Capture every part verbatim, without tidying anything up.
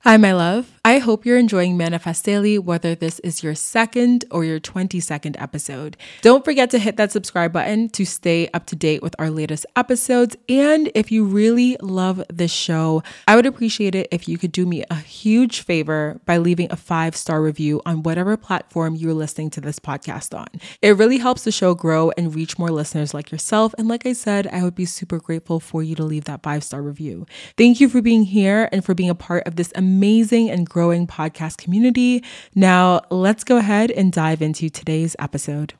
Hi, my love. I hope you're enjoying Manifest Daily, whether this is your second or your twenty-second episode. Don't forget to hit that subscribe button to stay up to date with our latest episodes. And if you really love this show, I would appreciate it if you could do me a huge favor by leaving a five-star review on whatever platform you're listening to this podcast on. It really helps the show grow and reach more listeners like yourself. And like I said, I would be super grateful for you to leave that five-star review. Thank you for being here and for being a part of this amazing amazing and growing podcast community. Now, let's go ahead and dive into today's episode.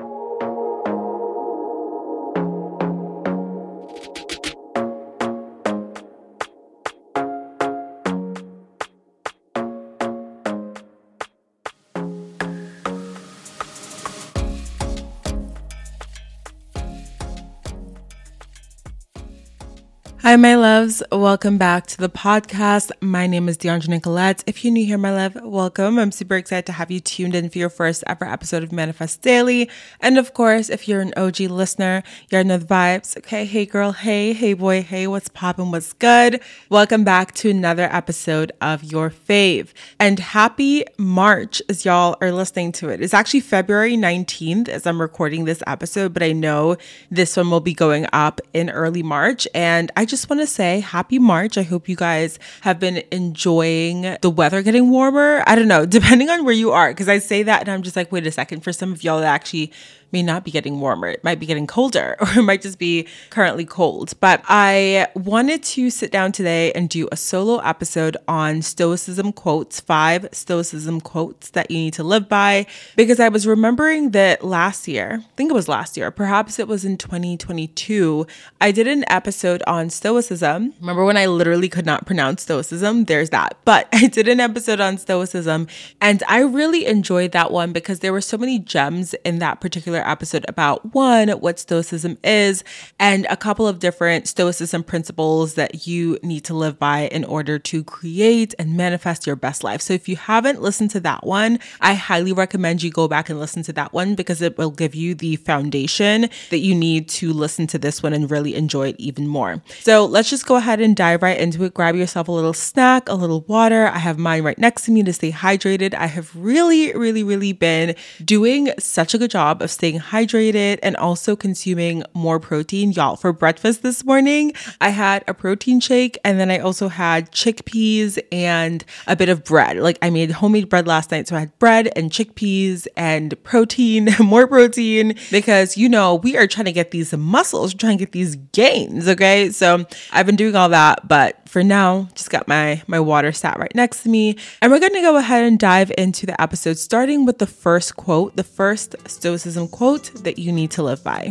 Hi, my loves. Welcome back to the podcast. My name is DeAndre Nicolette. If you're new here, my love, welcome. I'm super excited to have you tuned in for your first ever episode of Manifest Daily. And of course, if you're an O G listener, you know the vibes. Okay, hey girl, hey, hey boy, hey, what's poppin', what's good? Welcome back to another episode of Your Fave. And happy March as y'all are listening to it. It's actually February nineteenth as I'm recording this episode, but I know this one will be going up in early March. And I just want to say happy March. I hope you guys have been enjoying the weather getting warmer. I don't know, depending on where you are, because I say that and I'm just like, wait a second, for some of y'all that actually may not be getting warmer. It might be getting colder, or it might just be currently cold. But I wanted to sit down today and do a solo episode on Stoicism quotes, five Stoicism quotes that you need to live by, because I was remembering that last year, I think it was last year, perhaps it was in twenty twenty-two, I did an episode on Stoicism. Remember when I literally could not pronounce Stoicism? There's that. But I did an episode on Stoicism, and I really enjoyed that one because there were so many gems in that particular episode about, one, what Stoicism is, and a couple of different Stoicism principles that you need to live by in order to create and manifest your best life. So if you haven't listened to that one, I highly recommend you go back and listen to that one because it will give you the foundation that you need to listen to this one and really enjoy it even more. So let's just go ahead and dive right into it. Grab yourself a little snack, a little water. I have mine right next to me to stay hydrated. I have really, really, really been doing such a good job of staying hydrated and also consuming more protein. Y'all, for breakfast this morning, I had a protein shake and then I also had chickpeas and a bit of bread. Like I made homemade bread last night. So I had bread and chickpeas and protein, more protein, because you know, we are trying to get these muscles, we're trying to get these gains. Okay. So I've been doing all that, but for now, just got my, my water sat right next to me. And we're going to go ahead and dive into the episode, starting with the first quote, the first Stoicism quote that you need to live by.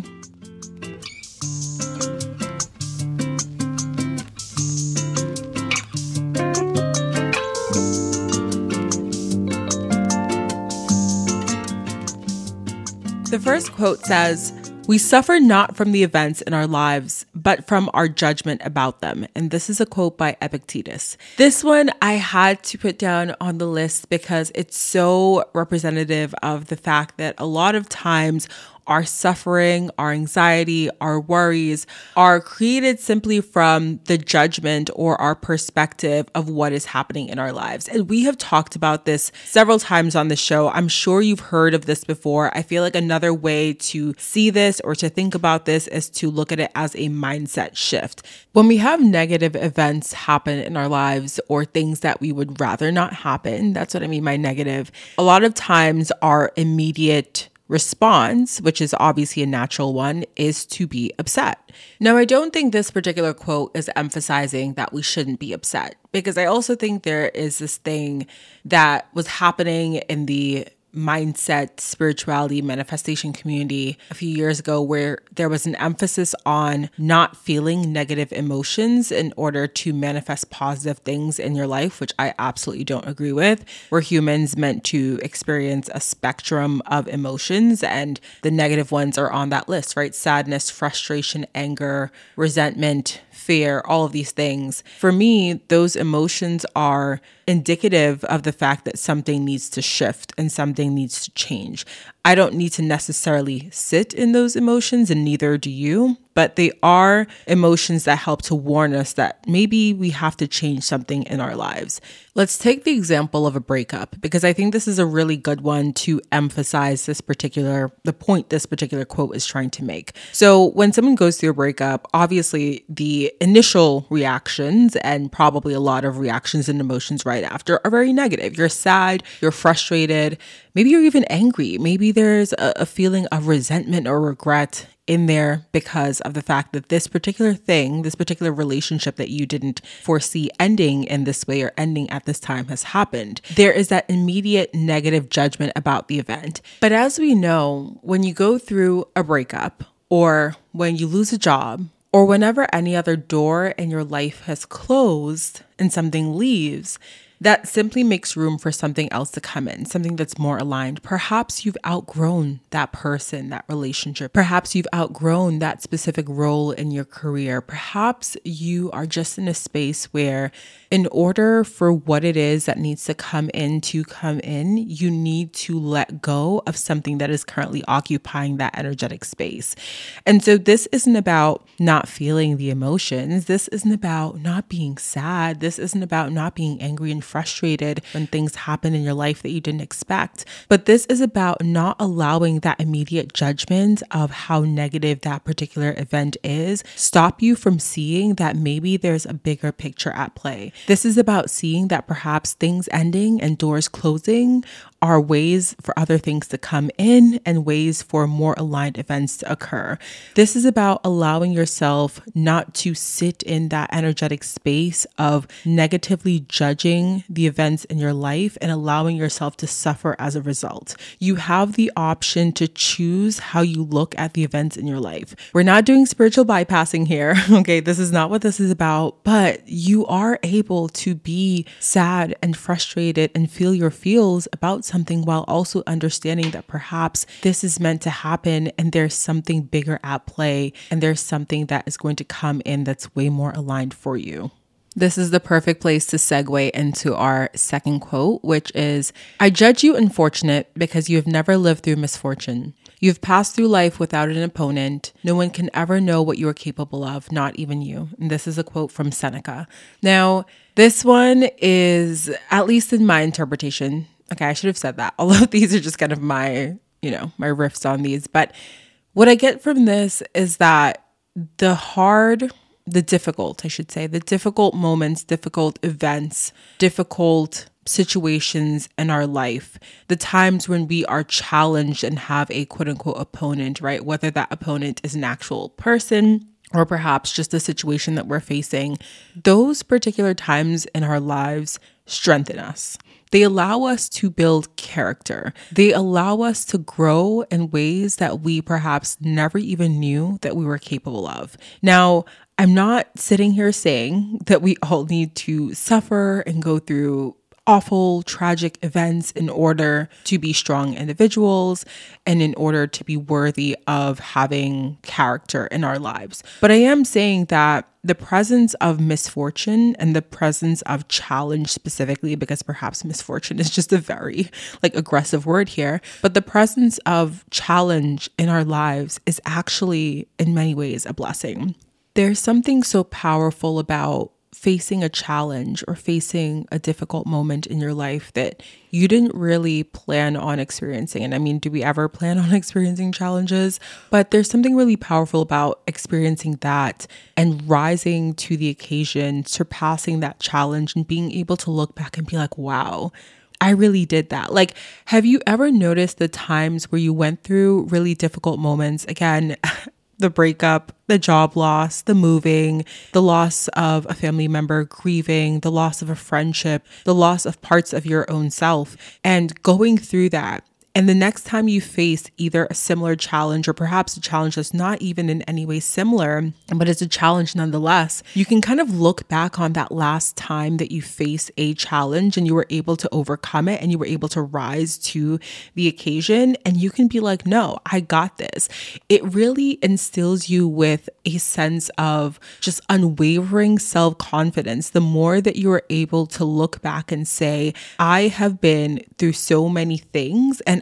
The first quote says, "We suffer not from the events in our lives, but from our judgment about them." And this is a quote by Epictetus. This one I had to put down on the list because it's so representative of the fact that a lot of times our suffering, our anxiety, our worries are created simply from the judgment or our perspective of what is happening in our lives. And we have talked about this several times on the show. I'm sure you've heard of this before. I feel like another way to see this or to think about this is to look at it as a mindset shift. When we have negative events happen in our lives or things that we would rather not happen, that's what I mean by negative. A lot of times our immediate response, which is obviously a natural one, is to be upset. Now, I don't think this particular quote is emphasizing that we shouldn't be upset, because I also think there is this thing that was happening in the mindset, spirituality, manifestation community a few years ago where there was an emphasis on not feeling negative emotions in order to manifest positive things in your life, which I absolutely don't agree with. We're humans meant to experience a spectrum of emotions, and the negative ones are on that list, right? Sadness, frustration, anger, resentment, fear, all of these things. For me, those emotions are indicative of the fact that something needs to shift and something needs to change. I don't need to necessarily sit in those emotions, and neither do you. but they are emotions that help to warn us that maybe we have to change something in our lives. Let's take the example of a breakup, because I think this is a really good one to emphasize this particular, the point this particular quote is trying to make. So when someone goes through a breakup, obviously the initial reactions and probably a lot of reactions and emotions right after are very negative. You're sad, you're frustrated, maybe you're even angry. Maybe there's a, a feeling of resentment or regret in there because of the fact that this particular thing, this particular relationship that you didn't foresee ending in this way or ending at this time has happened. There is that immediate negative judgment about the event. But as we know, when you go through a breakup or when you lose a job or whenever any other door in your life has closed and something leaves, that simply makes room for something else to come in, something that's more aligned. Perhaps you've outgrown that person, that relationship. Perhaps you've outgrown that specific role in your career. Perhaps you are just in a space where in order for what it is that needs to come in to come in, you need to let go of something that is currently occupying that energetic space. And so this isn't about not feeling the emotions. This isn't about not being sad. This isn't about not being angry and frustrated when things happen in your life that you didn't expect. But this is about not allowing that immediate judgment of how negative that particular event is stop you from seeing that maybe there's a bigger picture at play. This is about seeing that perhaps things ending and doors closing are ways for other things to come in and ways for more aligned events to occur. This is about allowing yourself not to sit in that energetic space of negatively judging the events in your life and allowing yourself to suffer as a result. You have the option to choose how you look at the events in your life. We're not doing spiritual bypassing here. Okay, this is not what this is about, but you are able to be sad and frustrated and feel your feels about something while also understanding that perhaps this is meant to happen and there's something bigger at play and there's something that is going to come in that's way more aligned for you. This is the perfect place to segue into our second quote, which is, I judge you unfortunate because you have never lived through misfortune. You've passed through life without an opponent. No one can ever know what you are capable of, not even you. And this is a quote from Seneca. Now, this one is, at least in my interpretation, okay, I should have said that. All of these are just kind of my, you know, my riffs on these. But what I get from this is that the hard, the difficult, I should say, the difficult moments, difficult events, difficult situations in our life, the times when we are challenged and have a quote unquote opponent, right? Whether that opponent is an actual person or perhaps just a situation that we're facing, those particular times in our lives strengthen us. They allow us to build character. They allow us to grow in ways that we perhaps never even knew that we were capable of. Now, I'm not sitting here saying that we all need to suffer and go through awful, tragic events in order to be strong individuals and in order to be worthy of having character in our lives. But I am saying that the presence of misfortune and the presence of challenge specifically, because perhaps misfortune is just a very like aggressive word here, but the presence of challenge in our lives is actually in many ways a blessing. There's something so powerful about facing a challenge or facing a difficult moment in your life that you didn't really plan on experiencing. And I mean, do we ever plan on experiencing challenges? But there's something really powerful about experiencing that and rising to the occasion, surpassing that challenge and being able to look back and be like, wow, I really did that. Like, have you ever noticed the times where you went through really difficult moments? Again, the breakup, the job loss, the moving, the loss of a family member, grieving, the loss of a friendship, the loss of parts of your own self, and going through that. And the next time you face either a similar challenge or perhaps a challenge that's not even in any way similar, but it's a challenge nonetheless, you can kind of look back on that last time that you faced a challenge and you were able to overcome it and you were able to rise to the occasion. And you can be like, no, I got this. It really instills you with a sense of just unwavering self-confidence. The more that you are able to look back and say, I have been through so many things and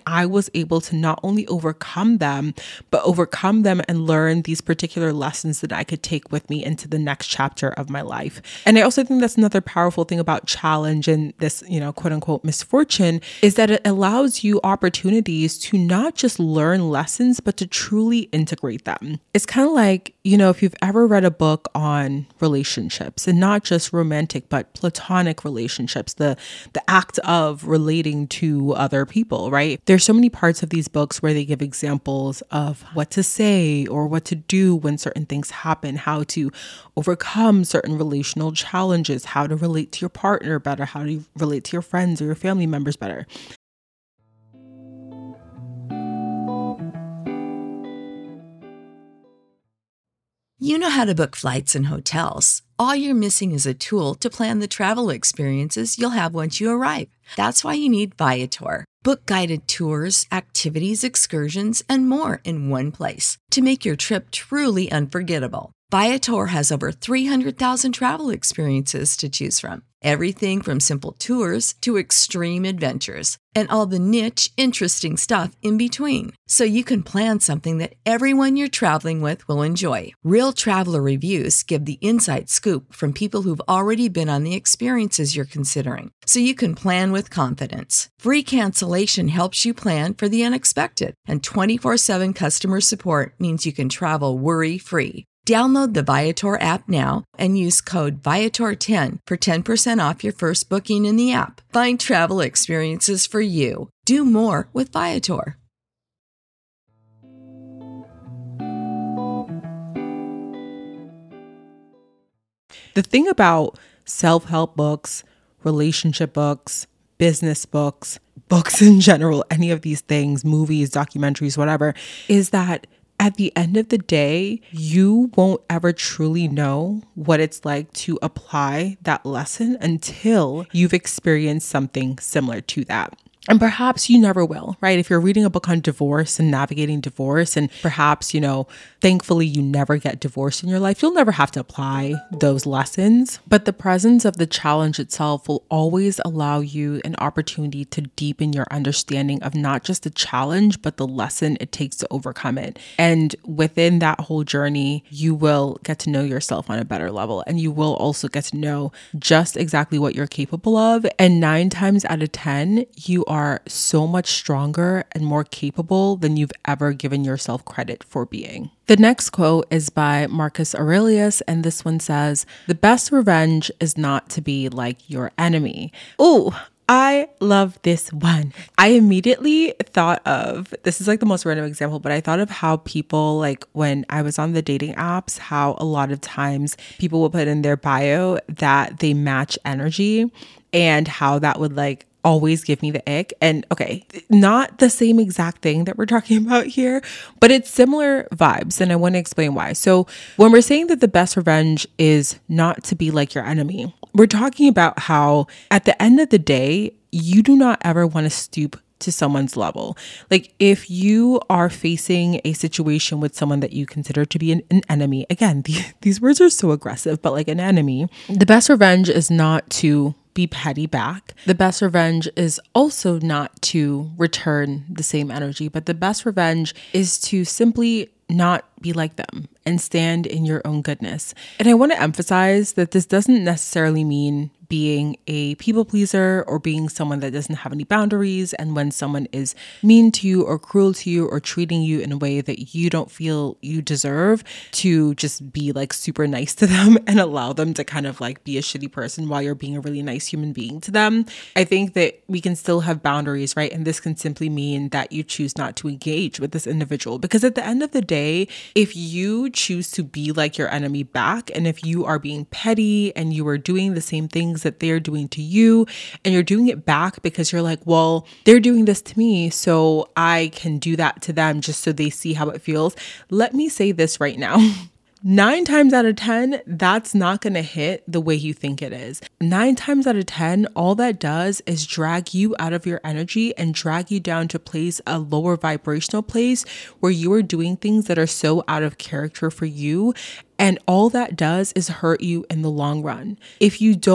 I was able to not only overcome them, but overcome them and learn these particular lessons that I could take with me into the next chapter of my life. And I also think that's another powerful thing about challenge and this, you know, quote unquote misfortune, is that it allows you opportunities to not just learn lessons, but to truly integrate them. It's kind of like, you know, if you've ever read a book on relationships, and not just romantic, but platonic relationships, the, the act of relating to other people, right? There's so many parts of these books where they give examples of what to say or what to do when certain things happen, how to overcome certain relational challenges, how to relate to your partner better, how to relate to your friends or your family members better. You know how to book flights and hotels. All you're missing is a tool to plan the travel experiences you'll have once you arrive. That's why you need Viator. Book guided tours, activities, excursions, and more in one place to make your trip truly unforgettable. Viator has over three hundred thousand travel experiences to choose from. Everything from simple tours to extreme adventures and all the niche, interesting stuff in between. So you can plan something that everyone you're traveling with will enjoy. Real traveler reviews give the inside scoop from people who've already been on the experiences you're considering. So you can plan with confidence. Free cancellation helps you plan for the unexpected. And twenty-four seven customer support means you can travel worry-free. Download the Viator app now and use code Viator ten for ten percent off your first booking in the app. Find travel experiences for you. Do more with Viator. The thing about self-help books, relationship books, business books, books in general, any of these things, movies, documentaries, whatever, is that at the end of the day, you won't ever truly know what it's like to apply that lesson until you've experienced something similar to that. And perhaps you never will, right? If you're reading a book on divorce and navigating divorce, and perhaps, you know, thankfully you never get divorced in your life, you'll never have to apply those lessons. But the presence of the challenge itself will always allow you an opportunity to deepen your understanding of not just the challenge, but the lesson it takes to overcome it. And within that whole journey, you will get to know yourself on a better level. And you will also get to know just exactly what you're capable of. And nine times out of ten, you are are so much stronger and more capable than you've ever given yourself credit for being. The next quote is by Marcus Aurelius, and this one says, "The best revenge is not to be like your enemy." Ooh, I love this one. I immediately thought of, this is like the most random example, but I thought of how people, like when I was on the dating apps, how a lot of times people will put in their bio that they match energy, and how that would like always give me the ick. And okay, not the same exact thing that we're talking about here, but it's similar vibes. And I want to explain why. So when we're saying that the best revenge is not to be like your enemy, we're talking about how at the end of the day, you do not ever want to stoop to someone's level. Like if you are facing a situation with someone that you consider to be an, an enemy, again, the, these words are so aggressive, but like an enemy, the best revenge is not to be petty back. The best revenge is also not to return the same energy, but the best revenge is to simply not be like them and stand in your own goodness. And I want to emphasize that this doesn't necessarily mean being a people pleaser or being someone that doesn't have any boundaries. And when someone is mean to you or cruel to you or treating you in a way that you don't feel you deserve, to just be like super nice to them and allow them to kind of like be a shitty person while you're being a really nice human being to them. I think that we can still have boundaries, right? And this can simply mean that you choose not to engage with this individual, because at the end of the day, if you choose to be like your enemy back, and if you are being petty and you are doing the same things that they're doing to you, and you're doing it back because you're like, well, they're doing this to me, so I can do that to them just so they see how it feels. Let me say this right now. Nine times out of ten, that's not going to hit the way you think it is. Nine times out of ten, all that does is drag you out of your energy and drag you down to a place, a lower vibrational place where you are doing things that are so out of character for you. And all that does is hurt you in the long run. If you don't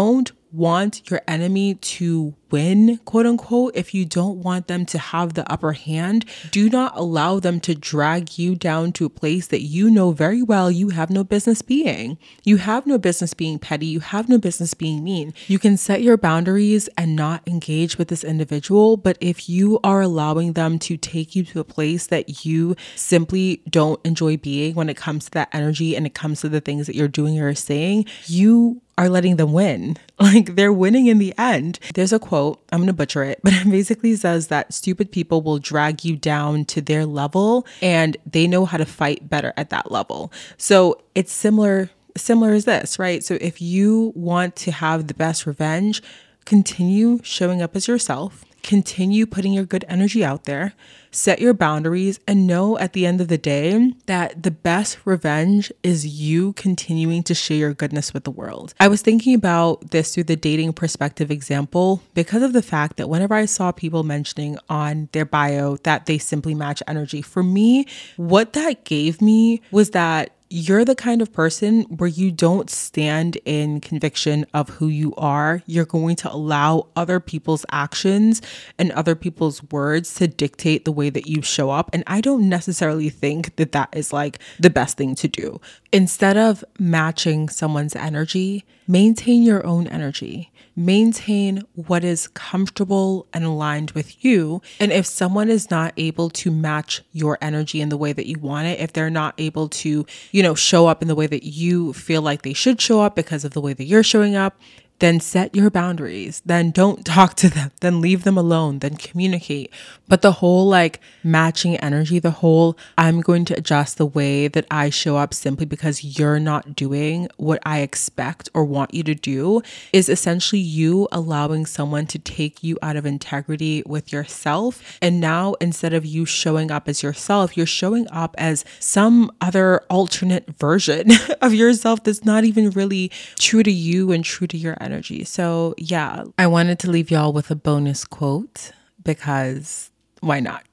want your enemy to win, quote unquote, if you don't want them to have the upper hand, do not allow them to drag you down to a place that you know very well you have no business being. You have no business being petty. You have no business being mean. You can set your boundaries and not engage with this individual, but if you are allowing them to take you to a place that you simply don't enjoy being when it comes to that energy and it comes to the things that you're doing or saying, you are letting them win. Like, they're winning in the end. There's a quote, I'm going to butcher it, but it basically says that stupid people will drag you down to their level and they know how to fight better at that level. So it's similar, similar as this, right? So if you want to have the best revenge, continue showing up as yourself, continue putting your good energy out there, set your boundaries, and know at the end of the day that the best revenge is you continuing to share your goodness with the world. I was thinking about this through the dating perspective example because of the fact that whenever I saw people mentioning on their bio that they simply match energy, for me, what that gave me was that you're the kind of person where you don't stand in conviction of who you are. You're going to allow other people's actions and other people's words to dictate the way that you show up. And I don't necessarily think that that is like the best thing to do. Instead of matching someone's energy, maintain your own energy. Maintain what is comfortable and aligned with you. And if someone is not able to match your energy in the way that you want it, if they're not able to, you know, show up in the way that you feel like they should show up because of the way that you're showing up, then set your boundaries. Then don't talk to them. Then leave them alone. Then communicate. But the whole like matching energy, the whole I'm going to adjust the way that I show up simply because you're not doing what I expect or want you to do is essentially you allowing someone to take you out of integrity with yourself. And now instead of you showing up as yourself, you're showing up as some other alternate version of yourself that's not even really true to you and true to your energy. Energy. So yeah, I wanted to leave y'all with a bonus quote because why not?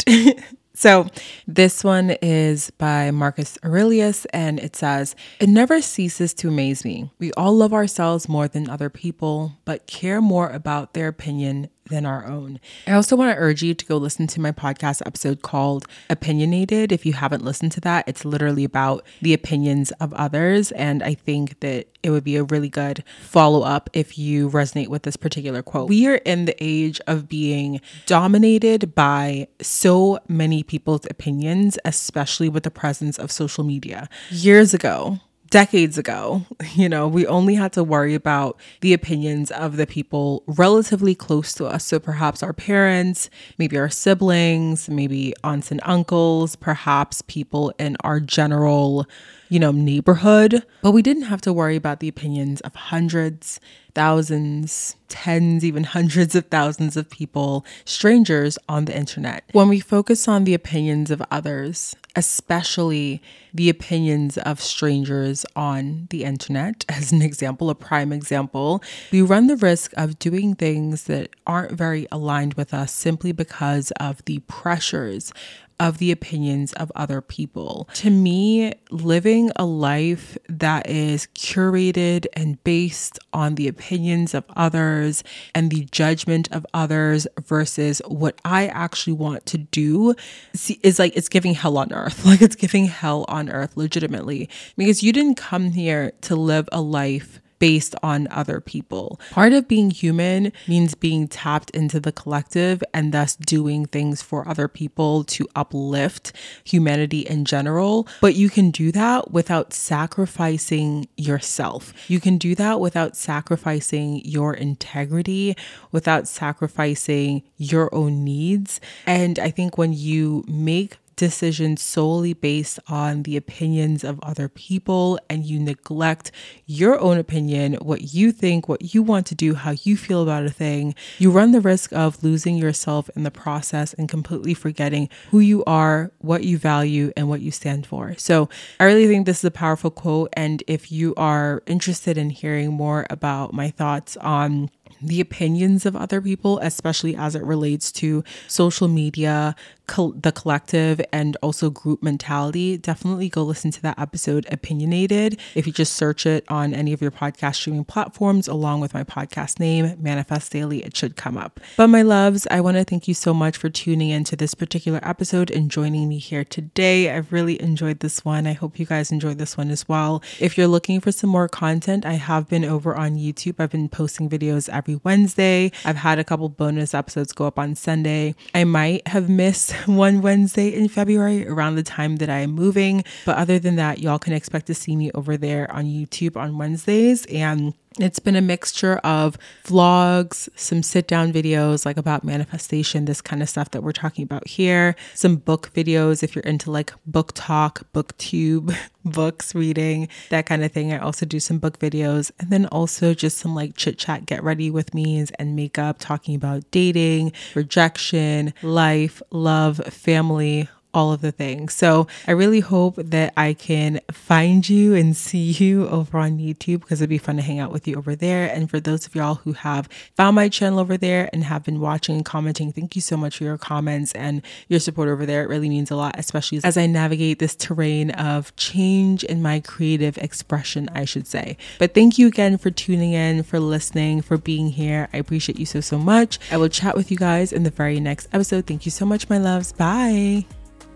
So this one is by Marcus Aurelius and it says, "It never ceases to amaze me. We all love ourselves more than other people, but care more about their opinion than our own." I also want to urge you to go listen to my podcast episode called Opinionated. If you haven't listened to that, it's literally about the opinions of others. And I think that it would be a really good follow-up if you resonate with this particular quote. We are in the age of being dominated by so many people's opinions, especially with the presence of social media. Years ago, decades ago, you know, we only had to worry about the opinions of the people relatively close to us. So perhaps our parents, maybe our siblings, maybe aunts and uncles, perhaps people in our general, you know, neighborhood. But we didn't have to worry about the opinions of hundreds, thousands, tens, even hundreds of thousands of people, strangers on the internet. When we focus on the opinions of others, especially the opinions of strangers on the internet, as an example, a prime example, we run the risk of doing things that aren't very aligned with us simply because of the pressures of the opinions of other people. To me, living a life that is curated and based on the opinions of others and the judgment of others versus what I actually want to do is like, it's giving hell on earth. Like it's giving hell on earth legitimately, because you didn't come here to live a life based on other people. Part of being human means being tapped into the collective and thus doing things for other people to uplift humanity in general. But you can do that without sacrificing yourself. You can do that without sacrificing your integrity, without sacrificing your own needs. And I think when you make decisions solely based on the opinions of other people and you neglect your own opinion, what you think, what you want to do, how you feel about a thing, you run the risk of losing yourself in the process and completely forgetting who you are, what you value, and what you stand for. So I really think this is a powerful quote. And if you are interested in hearing more about my thoughts on the opinions of other people, especially as it relates to social media, col- the collective and also group mentality, definitely go listen to that episode, Opinionated. If you just search it on any of your podcast streaming platforms, along with my podcast name, Manifest Daily, it should come up. But my loves, I want to thank you so much for tuning into this particular episode and joining me here today. I've really enjoyed this one. I hope you guys enjoyed this one as well. If you're looking for some more content, I have been over on YouTube. I've been posting videos every Wednesday. I've had a couple bonus episodes go up on Sunday. I might have missed one Wednesday in February around the time that I am moving. But other than that, y'all can expect to see me over there on YouTube on Wednesdays. And it's been a mixture of vlogs, some sit down videos like about manifestation, this kind of stuff that we're talking about here, some book videos if you're into like book talk, booktube, books, reading, that kind of thing. I also do some book videos, and then also just some like chit chat, get ready with me's and makeup, talking about dating, rejection, life, love, family, all of the things. So I really hope that I can find you and see you over on YouTube, because it'd be fun to hang out with you over there. And for those of y'all who have found my channel over there and have been watching and commenting, thank you so much for your comments and your support over there. It really means a lot, especially as I navigate this terrain of change in my creative expression, I should say. But thank you again for tuning in, for listening, for being here. I appreciate you so, so much. I will chat with you guys in the very next episode. Thank you so much, my loves. Bye.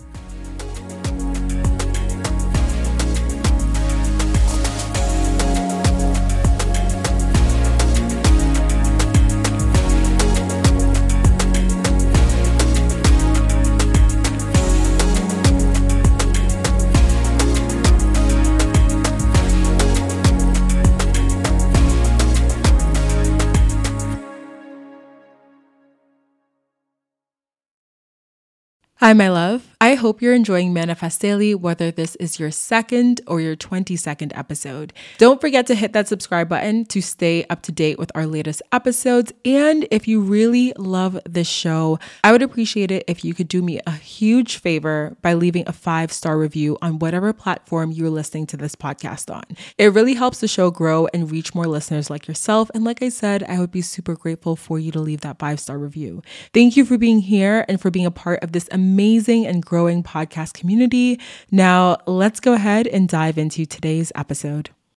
Hi, my love. I hope you're enjoying Manifest Daily, whether this is your second or your twenty-second episode. Don't forget to hit that subscribe button to stay up to date with our latest episodes. And if you really love this show, I would appreciate it if you could do me a huge favor by leaving a five-star review on whatever platform you're listening to this podcast on. It really helps the show grow and reach more listeners like yourself. And like I said, I would be super grateful for you to leave that five-star review. Thank you for being here and for being a part of this amazing and growing podcast community. Now, let's go ahead and dive into today's episode.